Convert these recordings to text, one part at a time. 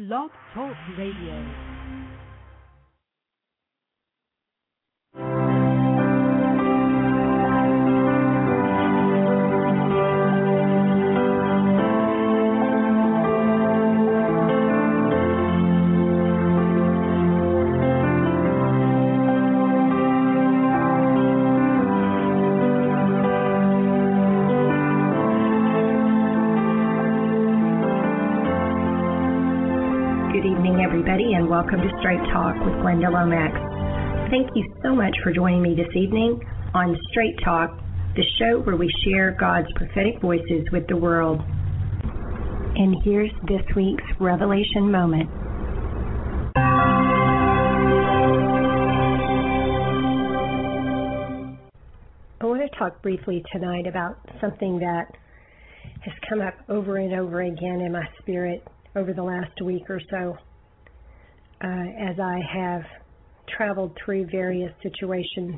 Blog Talk Radio. And welcome to Straight Talk with Glenda Lomax. Thank you so much for joining me this evening on Straight Talk, the show where we share God's prophetic voices with the world. And here's this week's Revelation moment. I want to talk briefly tonight about something that has come up over and over again in my spirit over the last week or so. As I have traveled through various situations.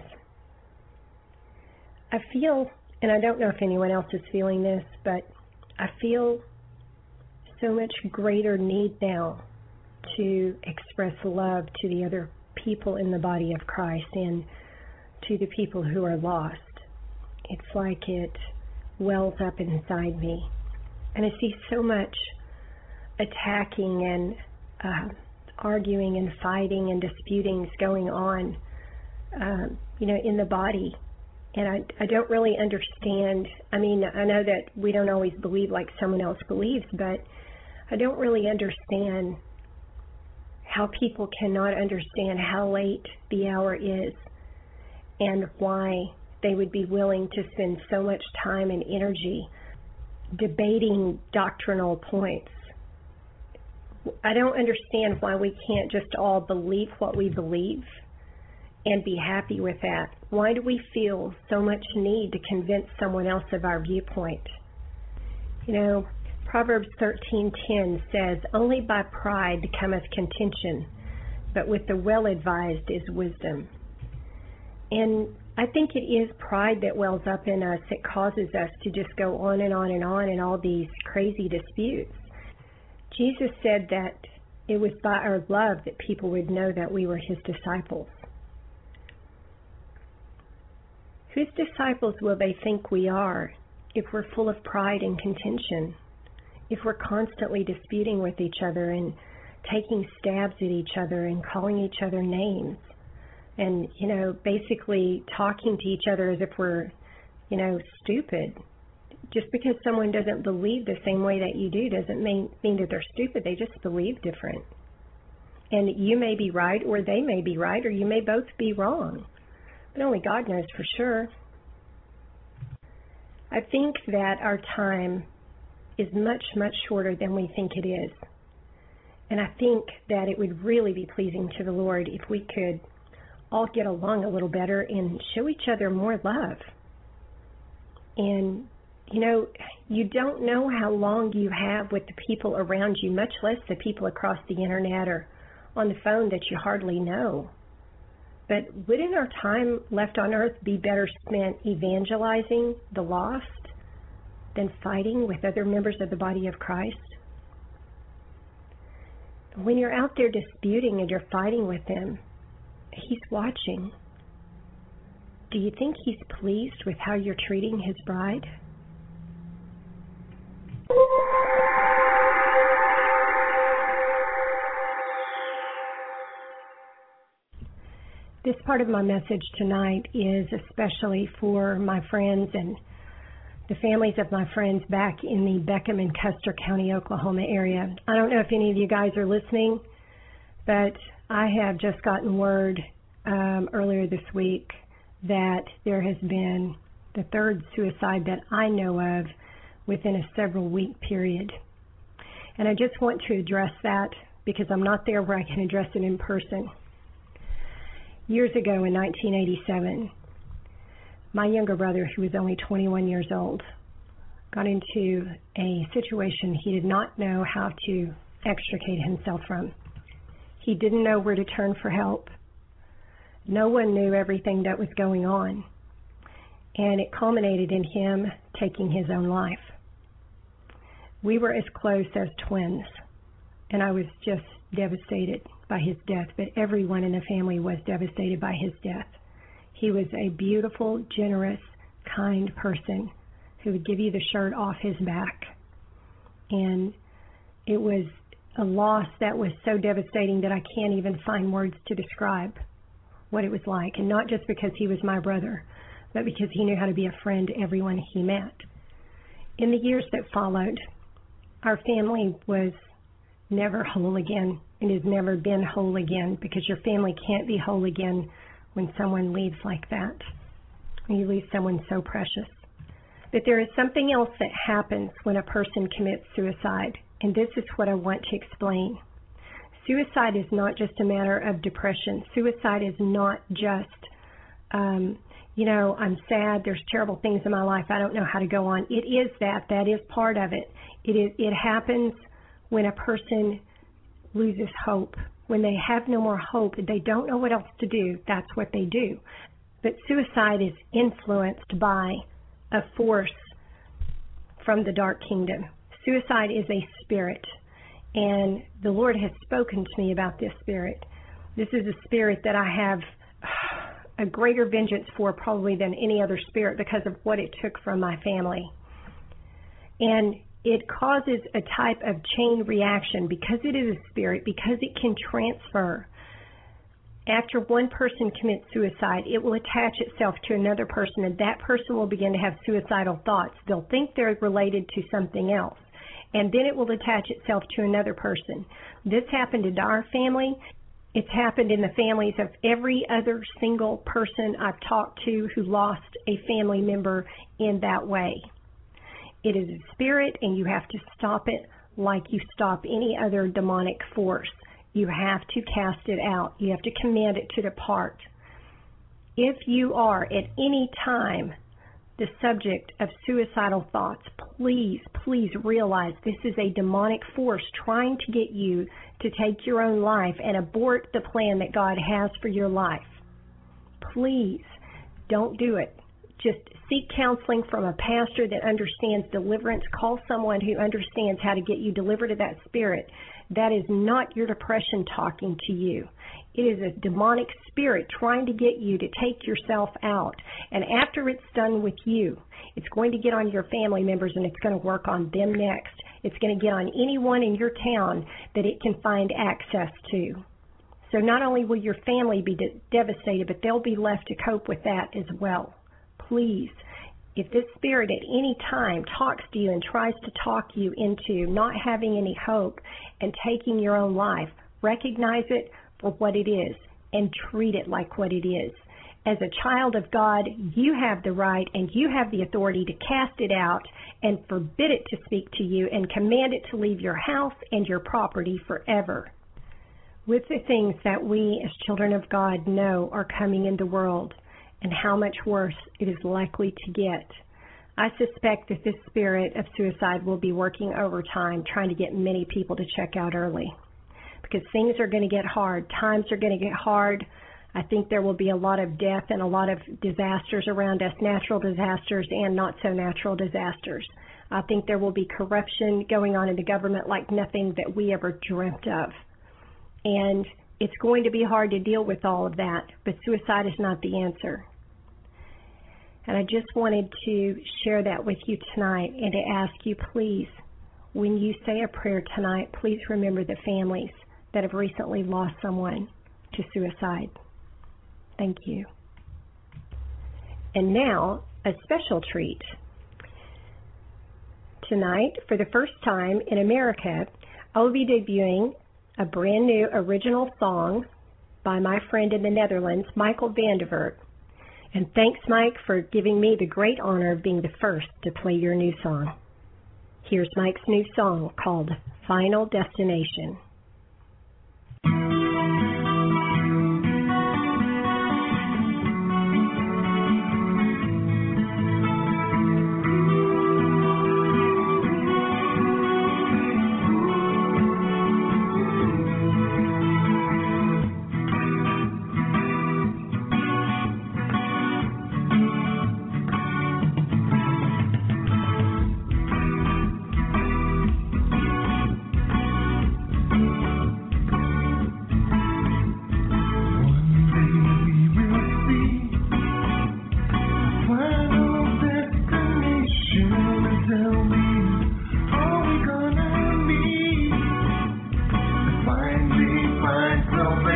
I feel, and I don't know if anyone else is feeling this, but I feel so much greater need now to express love to the other people in the body of Christ and to the people who are lost. It's like it wells up inside me. And I see so much attacking and arguing and fighting and disputings going on, in the body. And I don't really understand. I mean, I know that we don't always believe like someone else believes, but I don't really understand how people cannot understand how late the hour is and why they would be willing to spend so much time and energy debating doctrinal points. I don't understand why we can't just all believe what we believe and be happy with that. Why do we feel so much need to convince someone else of our viewpoint? Proverbs 13:10 says, "Only by pride cometh contention, but with the well-advised is wisdom." And I think it is pride that wells up in us that causes us to just go on and on and on in all these crazy disputes. Jesus said that it was by our love that people would know that we were his disciples. Whose disciples will they think we are if we're full of pride and contention? If we're constantly disputing with each other and taking stabs at each other and calling each other names and, basically talking to each other as if we're, stupid. Just because someone doesn't believe the same way that you do doesn't mean that they're stupid. They just believe different. And you may be right, or they may be right, or you may both be wrong. But only God knows for sure. I think that our time is much, much shorter than we think it is. And I think that it would really be pleasing to the Lord if we could all get along a little better and show each other more love. And you don't know how long you have with the people around you, much less the people across the internet or on the phone that you hardly know. But wouldn't our time left on earth be better spent evangelizing the lost than fighting with other members of the body of Christ? When you're out there disputing and you're fighting with them, he's watching. Do you think he's pleased with how you're treating his bride? This part of my message tonight is especially for my friends and the families of my friends back in the Beckham and Custer County, Oklahoma area. I don't know if any of you guys are listening, but I have just gotten word earlier this week that there has been the third suicide that I know of within a several-week period. And I just want to address that because I'm not there where I can address it in person. Years ago in 1987, my younger brother, who was only 21 years old, got into a situation he did not know how to extricate himself from. He didn't know where to turn for help. No one knew everything that was going on. And it culminated in him taking his own life. We were as close as twins. and I was just devastated by his death, but everyone in the family was devastated by his death. He was a beautiful, generous, kind person who would give you the shirt off his back. And it was a loss that was so devastating that I can't even find words to describe what it was like. And not just because he was my brother, but because he knew how to be a friend to everyone he met. In the years that followed, our family was never whole again. It has never been whole again, because your family can't be whole again when someone leaves like that. When you lose someone so precious. But there is something else that happens when a person commits suicide, and this is what I want to explain. Suicide is not just a matter of depression. Suicide is not just, I'm sad, there's terrible things in my life, I don't know how to go on. It is that. That is part of it. It happens when a person loses hope. When they have no more hope, they don't know what else to do, that's what they do. But suicide is influenced by a force from the dark kingdom. Suicide is a spirit, and the Lord has spoken to me about this spirit. This is a spirit that I have a greater vengeance for probably than any other spirit because of what it took from my family. And it causes a type of chain reaction because it is a spirit, because it can transfer. After one person commits suicide, it will attach itself to another person, and that person will begin to have suicidal thoughts. They'll think they're related to something else, and then it will attach itself to another person. This happened in our family. It's happened in the families of every other single person I've talked to who lost a family member in that way. It is a spirit, and you have to stop it like you stop any other demonic force. You have to cast it out. You have to command it to depart. If you are at any time the subject of suicidal thoughts, please realize this is a demonic force trying to get you to take your own life and abort the plan that God has for your life. Please don't do it. Just seek counseling from a pastor that understands deliverance. Call someone who understands how to get you delivered of that spirit. That is not your depression talking to you. It is a demonic spirit trying to get you to take yourself out. And after it's done with you, it's going to get on your family members, and it's going to work on them next. It's going to get on anyone in your town that it can find access to. So not only will your family be devastated, but they'll be left to cope with that as well. Please, if this spirit at any time talks to you and tries to talk you into not having any hope and taking your own life, recognize it for what it is and treat it like what it is. As a child of God, you have the right and you have the authority to cast it out and forbid it to speak to you and command it to leave your house and your property forever. With the things that we as children of God know are coming in the world, and how much worse it is likely to get, I suspect that this spirit of suicide will be working overtime, trying to get many people to check out early. Because things are going to get hard. Times are going to get hard. I think there will be a lot of death and a lot of disasters around us, natural disasters and not so natural disasters. I think there will be corruption going on in the government like nothing that we ever dreamt of. And it's going to be hard to deal with all of that, but suicide is not the answer. And I just wanted to share that with you tonight and to ask you, please, when you say a prayer tonight, please remember the families that have recently lost someone to suicide. Thank you. And now, a special treat. Tonight, for the first time in America, I will be debuting a brand new original song by my friend in the Netherlands, Michael Vandervert. And thanks, Mike, for giving me the great honor of being the first to play your new song. Here's Mike's new song called Final Destination.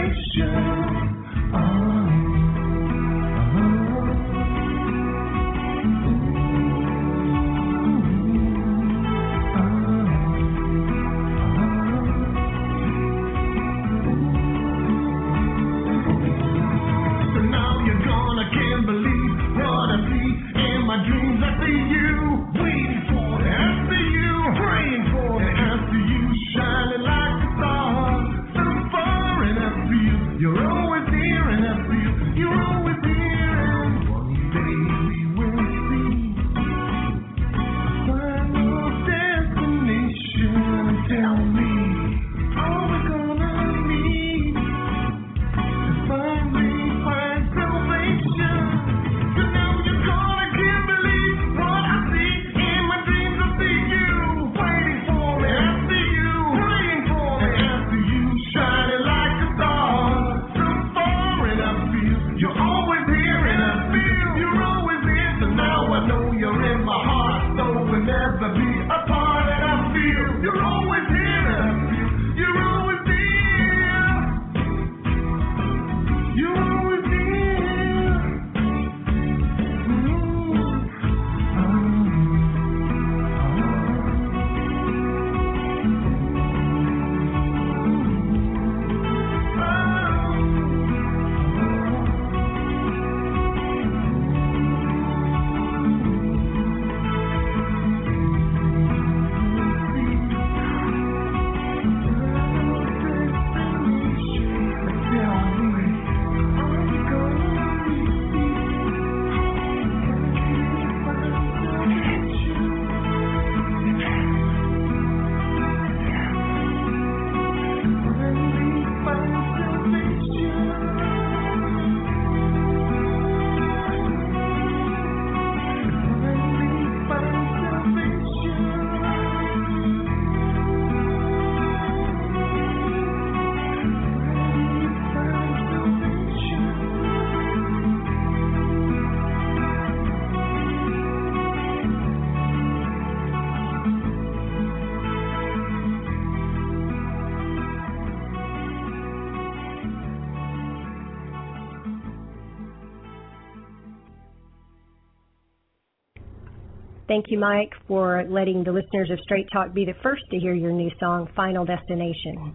Thank you, Mike, for letting the listeners of Straight Talk be the first to hear your new song, Final Destination.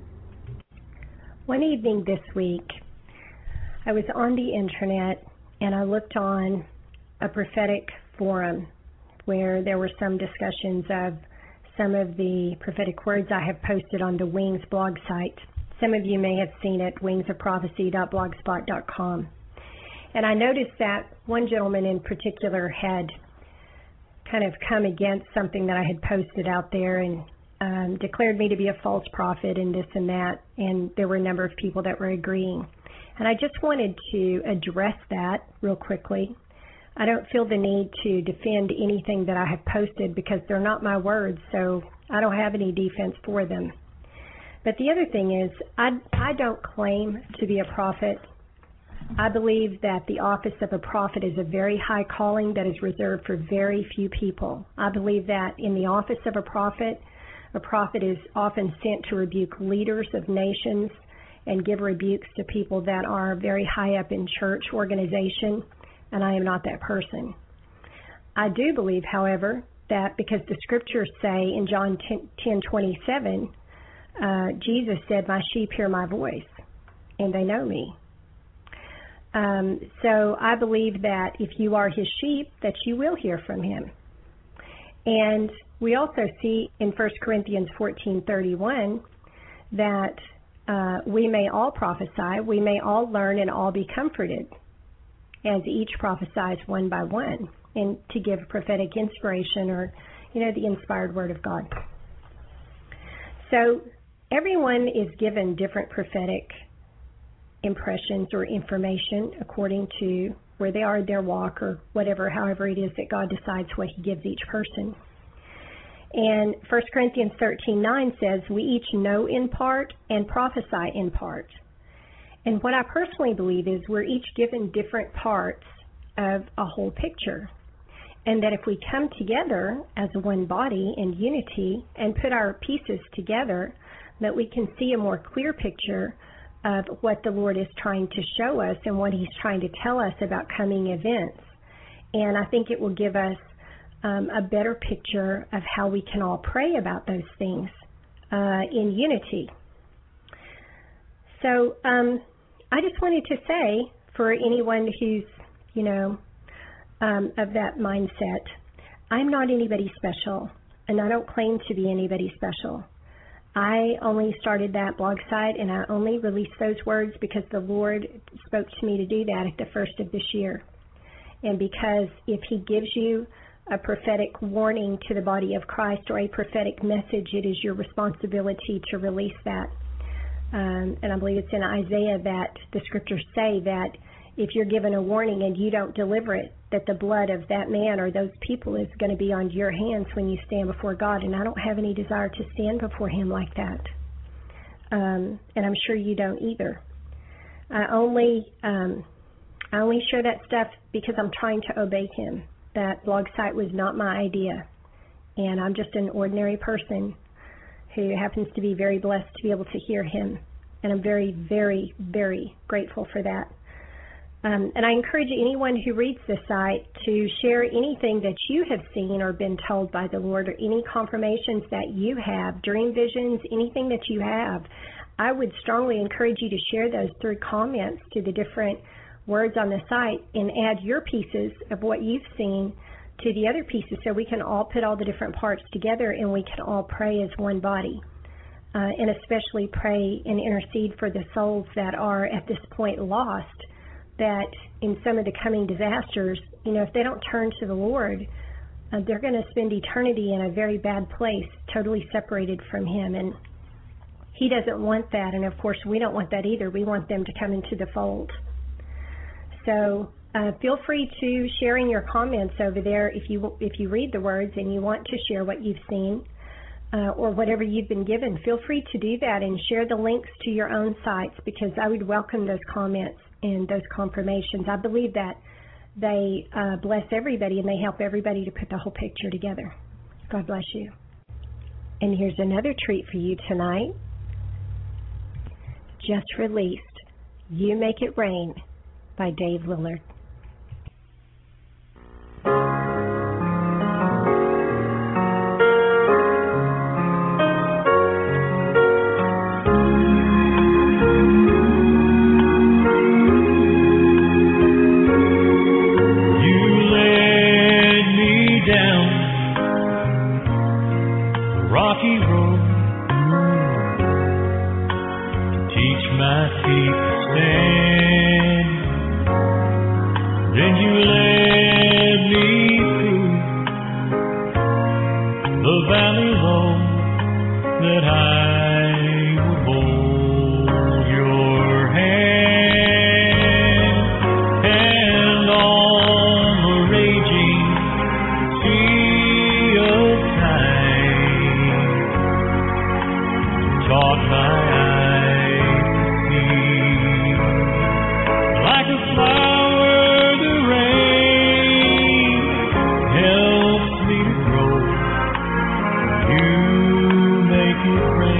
One evening this week, I was on the internet and I looked on a prophetic forum where there were some discussions of some of the prophetic words I have posted on the Wings blog site. Some of you may have seen it, wingsofprophecy.blogspot.com. And I noticed that one gentleman in particular had kind of come against something that I had posted out there and declared me to be a false prophet and this and that, and there were a number of people that were agreeing. And I just wanted to address that real quickly. I don't feel the need to defend anything that I have posted because they're not my words, so I don't have any defense for them. But the other thing is, I don't claim to be a prophet. I believe that the office of a prophet is a very high calling that is reserved for very few people. I believe that in the office of a prophet is often sent to rebuke leaders of nations and give rebukes to people that are very high up in church organization, and I am not that person. I do believe, however, that because the scriptures say in John 10:27, Jesus said, "My sheep hear my voice, and they know me." So I believe that if you are his sheep, that you will hear from him. And we also see in 1 Corinthians 14:31 that we may all prophesy, we may all learn and all be comforted, as each prophesies one by one, and to give prophetic inspiration or, the inspired word of God. So everyone is given different prophetic impressions or information according to where they are in their walk or whatever, however it is that God decides what he gives each person. And 1 Corinthians 13:9 says, we each know in part and prophesy in part. And what I personally believe is we're each given different parts of a whole picture. And that if we come together as one body in unity and put our pieces together, that we can see a more clear picture of what the Lord is trying to show us and what He's trying to tell us about coming events. And I think it will give us a better picture of how we can all pray about those things in unity. So I just wanted to say, for anyone who's, of that mindset, I'm not anybody special, and I don't claim to be anybody special. I only started that blog site, and I only released those words because the Lord spoke to me to do that at the first of this year. And because if He gives you a prophetic warning to the body of Christ or a prophetic message, it is your responsibility to release that. And I believe it's in Isaiah that the scriptures say that if you're given a warning and you don't deliver it, that the blood of that man or those people is going to be on your hands when you stand before God. And I don't have any desire to stand before Him like that. And I'm sure you don't either. I only share that stuff because I'm trying to obey Him. That blog site was not my idea. And I'm just an ordinary person who happens to be very blessed to be able to hear Him. And I'm very, very, very grateful for that. And I encourage anyone who reads this site to share anything that you have seen or been told by the Lord, or any confirmations that you have, dream visions, anything that you have. I would strongly encourage you to share those through comments to the different words on the site and add your pieces of what you've seen to the other pieces, so we can all put all the different parts together and we can all pray as one body. And especially pray and intercede for the souls that are at this point lost, that in some of the coming disasters, if they don't turn to the Lord, they're going to spend eternity in a very bad place, totally separated from Him. And He doesn't want that, and of course we don't want that either. We want them to come into the fold. So feel free to share in your comments over there if you read the words and you want to share what you've seen or whatever you've been given. Feel free to do that and share the links to your own sites, because I would welcome those comments and those confirmations. I believe that they bless everybody and they help everybody to put the whole picture together. God bless you. And here's another treat for you tonight. Just released You Make It Rain by Dave Lillard. You make it rain.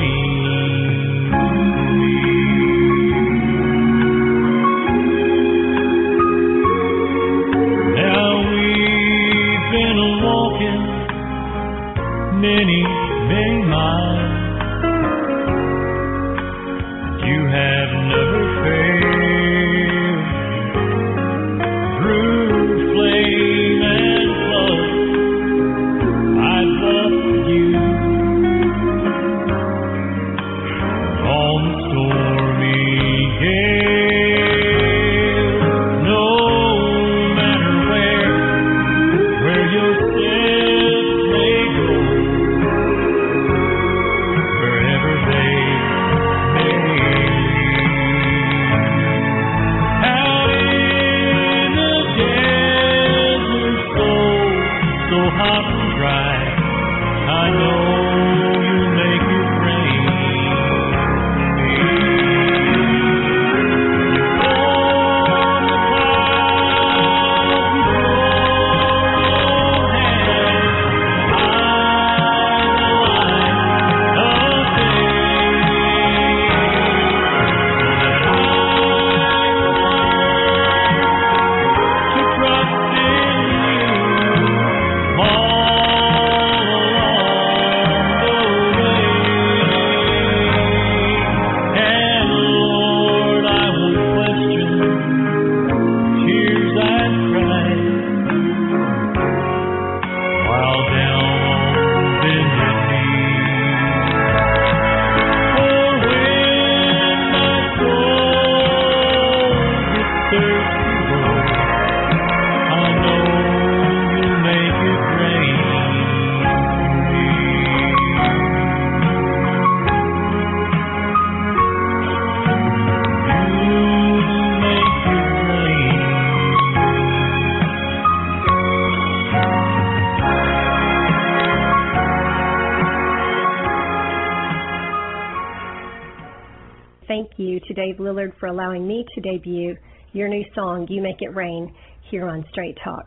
Thank you to Dave Lillard for allowing me to debut your new song, You Make It Rain, here on Straight Talk.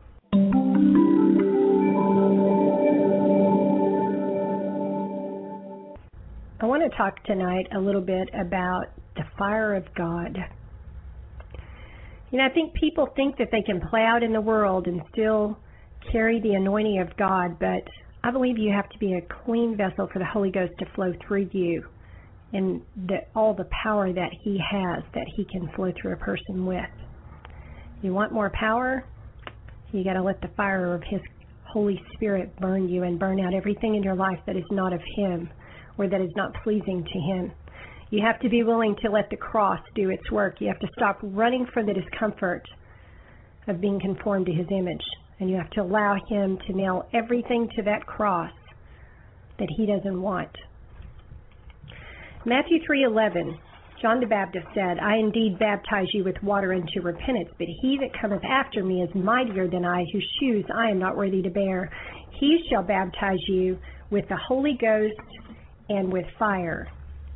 I want to talk tonight a little bit about the fire of God. You know, I think people think that they can play out in the world and still carry the anointing of God, but I believe you have to be a clean vessel for the Holy Ghost to flow through you, and all the power that He has, that He can flow through a person with. You want more power? You got to let the fire of His Holy Spirit burn you and burn out everything in your life that is not of Him or that is not pleasing to Him. You have to be willing to let the cross do its work. You have to stop running from the discomfort of being conformed to His image, and you have to allow Him to nail everything to that cross that He doesn't want. Matthew 3:11, John the Baptist said, I indeed baptize you with water unto repentance, but he that cometh after me is mightier than I, whose shoes I am not worthy to bear. He shall baptize you with the Holy Ghost and with fire.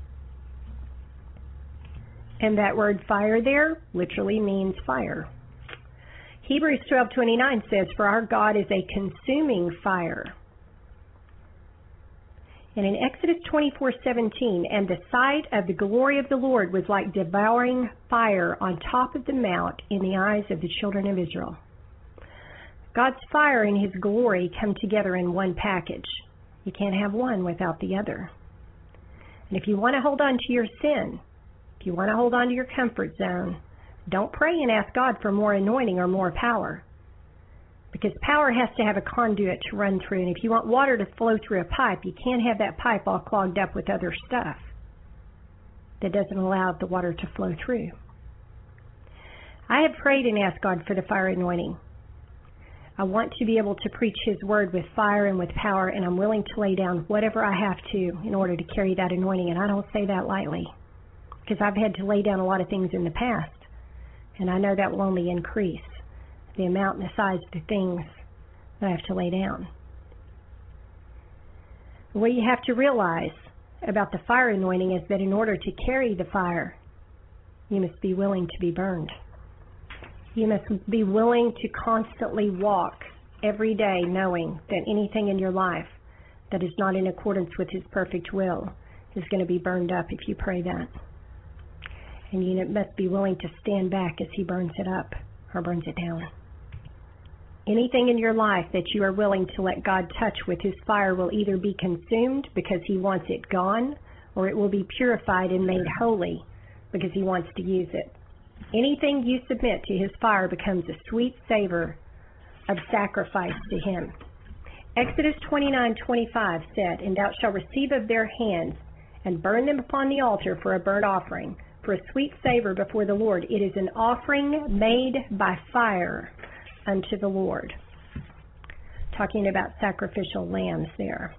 And that word fire there literally means fire. Hebrews 12:29 says, for our God is a consuming fire. And in Exodus 24:17, and the sight of the glory of the Lord was like devouring fire on top of the mount in the eyes of the children of Israel. God's fire and His glory come together in one package. You can't have one without the other. And if you want to hold on to your sin, if you want to hold on to your comfort zone, don't pray and ask God for more anointing or more power. Because power has to have a conduit to run through. And if you want water to flow through a pipe, you can't have that pipe all clogged up with other stuff that doesn't allow the water to flow through. I have prayed and asked God for the fire anointing. I want to be able to preach His word with fire and with power, and I'm willing to lay down whatever I have to in order to carry that anointing. And I don't say that lightly, because I've had to lay down a lot of things in the past, and I know that will only increase the amount and the size of the things that I have to lay down. What you have to realize about the fire anointing is that in order to carry the fire, you must be willing to be burned. You must be willing to constantly walk every day knowing that anything in your life that is not in accordance with His perfect will is going to be burned up if you pray that. And you must be willing to stand back as He burns it up or burns it down. Anything in your life that you are willing to let God touch with His fire will either be consumed because He wants it gone, or it will be purified and made holy because He wants to use it. Anything you submit to His fire becomes a sweet savor of sacrifice to Him. Exodus 29:25 said, and thou shalt receive of their hands and burn them upon the altar for a burnt offering, for a sweet savor before the Lord. It is an offering made by fire unto the Lord. Talking about sacrificial lambs there.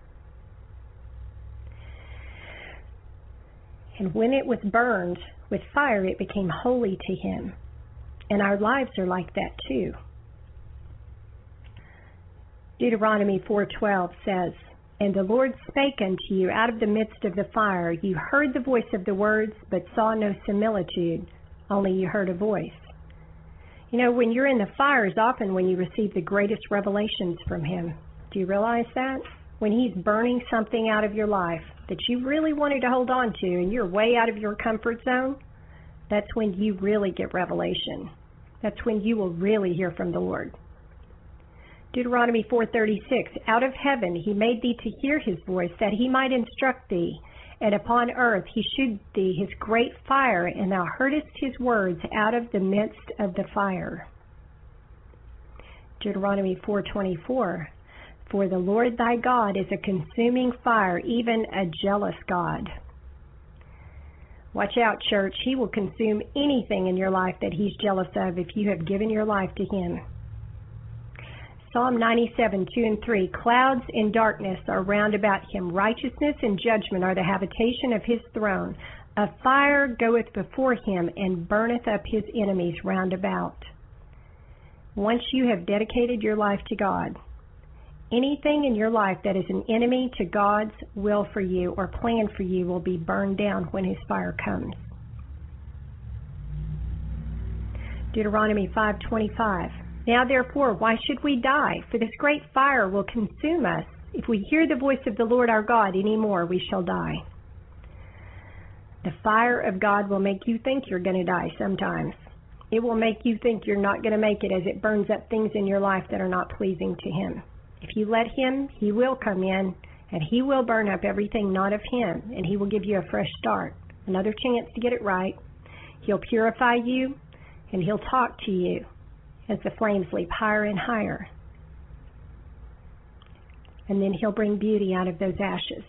And when it was burned with fire, it became holy to Him. And our lives are like that too. Deuteronomy 4:12 says, and the Lord spake unto you out of the midst of the fire. You heard the voice of the words, but saw no similitude, only you heard a voice. You know, when you're in the fire is often when you receive the greatest revelations from Him. Do you realize that? When He's burning something out of your life that you really wanted to hold on to and you're way out of your comfort zone, that's when you really get revelation. That's when you will really hear from the Lord. Deuteronomy 4:36, out of heaven He made thee to hear His voice, that He might instruct thee. And upon earth He shewed thee His great fire, and thou heardest His words out of the midst of the fire. Deuteronomy 4:24, for the Lord thy God is a consuming fire, even a jealous God. Watch out, church. He will consume anything in your life that he's jealous of if you have given your life to him. Psalm 97, 2 and 3. Clouds and darkness are round about him. Righteousness and judgment are the habitation of his throne. A fire goeth before him and burneth up his enemies round about. Once you have dedicated your life to God, anything in your life that is an enemy to God's will for you or plan for you will be burned down when his fire comes. Deuteronomy 5:25. Now therefore, why should we die? For this great fire will consume us. If we hear the voice of the Lord our God any more, we shall die. The fire of God will make you think you're going to die sometimes. It will make you think you're not going to make it as it burns up things in your life that are not pleasing to him. If you let him, he will come in and he will burn up everything not of him, and he will give you a fresh start, another chance to get it right. He'll purify you and he'll talk to you as the flames leap higher and higher. And then he'll bring beauty out of those ashes.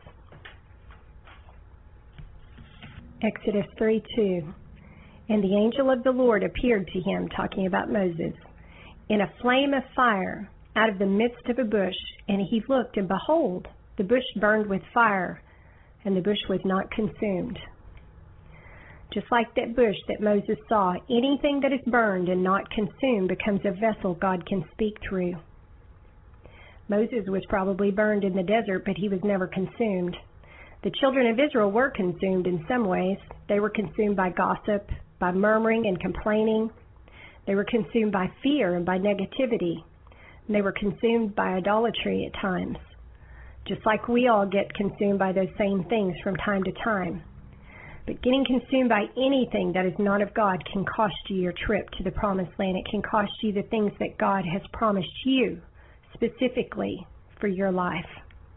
Exodus 3:2. And the angel of the Lord appeared to him, talking about Moses, in a flame of fire out of the midst of a bush. And he looked, and behold, the bush burned with fire, and the bush was not consumed. Just like that bush that Moses saw, anything that is burned and not consumed becomes a vessel God can speak through. Moses was probably burned in the desert, but he was never consumed. The children of Israel were consumed in some ways. They were consumed by gossip, by murmuring and complaining. They were consumed by fear and by negativity. And they were consumed by idolatry at times. Just like we all get consumed by those same things from time to time. But getting consumed by anything that is not of God can cost you your trip to the promised land. It can cost you the things that God has promised you specifically for your life.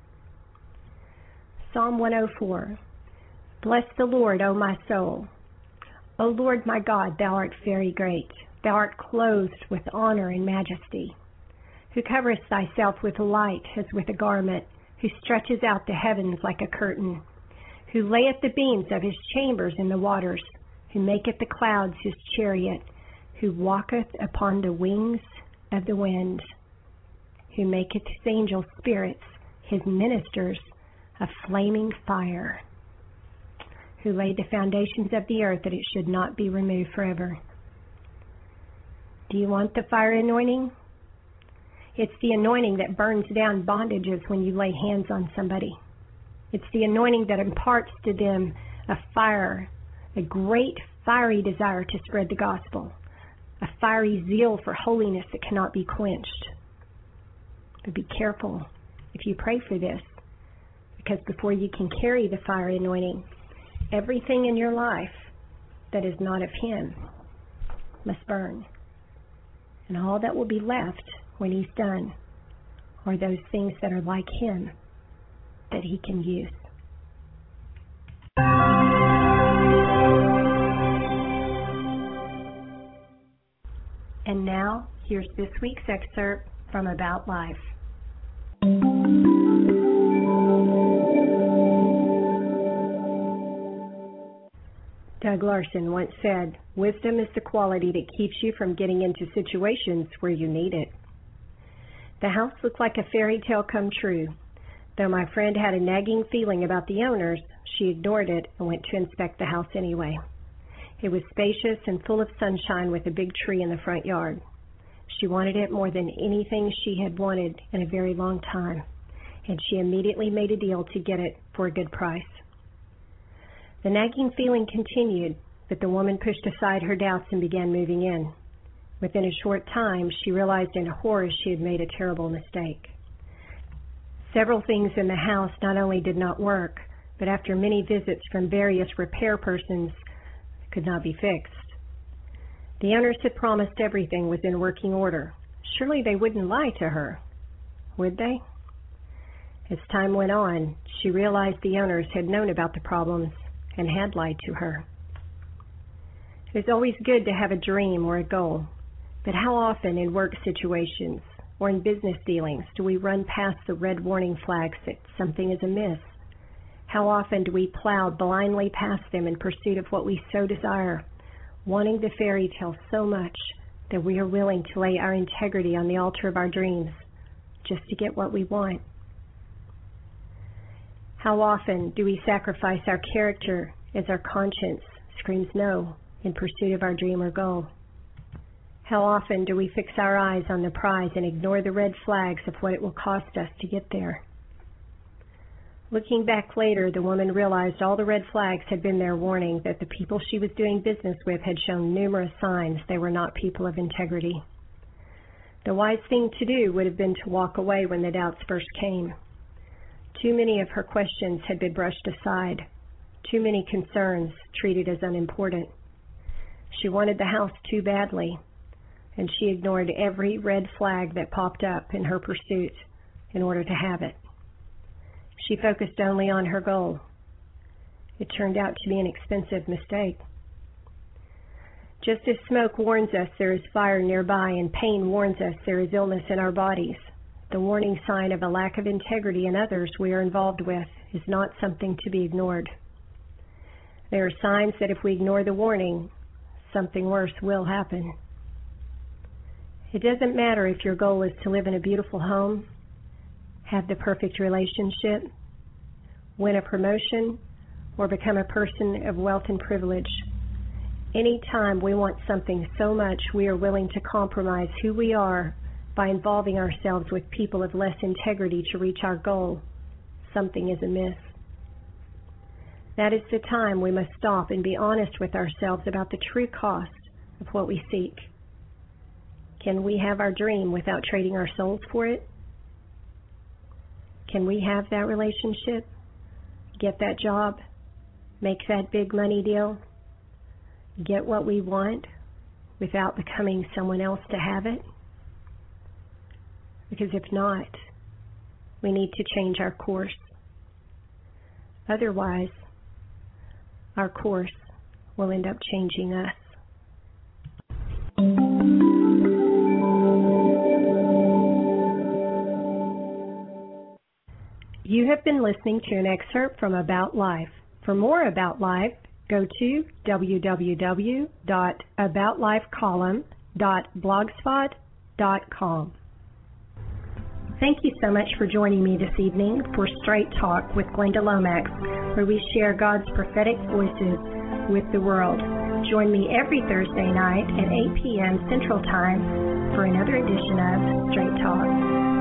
Psalm 104. Bless the Lord, O my soul. O Lord my God, thou art very great. Thou art clothed with honor and majesty, who coverest thyself with light as with a garment, who stretches out the heavens like a curtain, who layeth the beams of his chambers in the waters, who maketh the clouds his chariot, who walketh upon the wings of the wind, who maketh his angels spirits, his ministers a flaming fire, who laid the foundations of the earth that it should not be removed forever. Do you want the fire anointing? It's the anointing that burns down bondages when you lay hands on somebody. It's the anointing that imparts to them a fire, a great fiery desire to spread the gospel, a fiery zeal for holiness that cannot be quenched. But be careful if you pray for this, because before you can carry the fire anointing, everything in your life that is not of him must burn. And all that will be left when he's done are those things that are like him that he can use. And now, here's this week's excerpt from About Life. Doug Larson once said, "Wisdom is the quality that keeps you from getting into situations where you need it." The house looked like a fairy tale come true. Though my friend had a nagging feeling about the owners, she ignored it and went to inspect the house anyway. It was spacious and full of sunshine with a big tree in the front yard. She wanted it more than anything she had wanted in a very long time, and she immediately made a deal to get it for a good price. The nagging feeling continued, but the woman pushed aside her doubts and began moving in. Within a short time, she realized in horror she had made a terrible mistake. Several things in the house not only did not work, but after many visits from various repair persons, could not be fixed. The owners had promised everything was in working order. Surely they wouldn't lie to her, would they? As time went on, she realized the owners had known about the problems and had lied to her. It is always good to have a dream or a goal, but how often in work situations or in business dealings do we run past the red warning flags that something is amiss? How often do we plow blindly past them in pursuit of what we so desire, wanting the fairy tale so much that we are willing to lay our integrity on the altar of our dreams just to get what we want? How often do we sacrifice our character as our conscience screams no in pursuit of our dream or goal? How often do we fix our eyes on the prize and ignore the red flags of what it will cost us to get there? Looking back later, the woman realized all the red flags had been there warning that the people she was doing business with had shown numerous signs they were not people of integrity. The wise thing to do would have been to walk away when the doubts first came. Too many of her questions had been brushed aside, too many concerns treated as unimportant. She wanted the house too badly, and she ignored every red flag that popped up in her pursuit in order to have it. She focused only on her goal. It turned out to be an expensive mistake. Just as smoke warns us there is fire nearby and pain warns us there is illness in our bodies, the warning sign of a lack of integrity in others we are involved with is not something to be ignored. There are signs that if we ignore the warning, something worse will happen. It doesn't matter if your goal is to live in a beautiful home, have the perfect relationship, win a promotion, or become a person of wealth and privilege. Anytime we want something so much we are willing to compromise who we are by involving ourselves with people of less integrity to reach our goal, something is amiss. That is the time we must stop and be honest with ourselves about the true cost of what we seek. Can we have our dream without trading our souls for it? Can we have that relationship, get that job, make that big money deal, get what we want without becoming someone else to have it? Because if not, we need to change our course. Otherwise, our course will end up changing us. You have been listening to an excerpt from About Life. For more About Life, go to www.aboutlifecolumn.blogspot.com. Thank you so much for joining me this evening for Straight Talk with Glenda Lomax, where we share God's prophetic voices with the world. Join me every Thursday night at 8 p.m. Central Time for another edition of Straight Talk.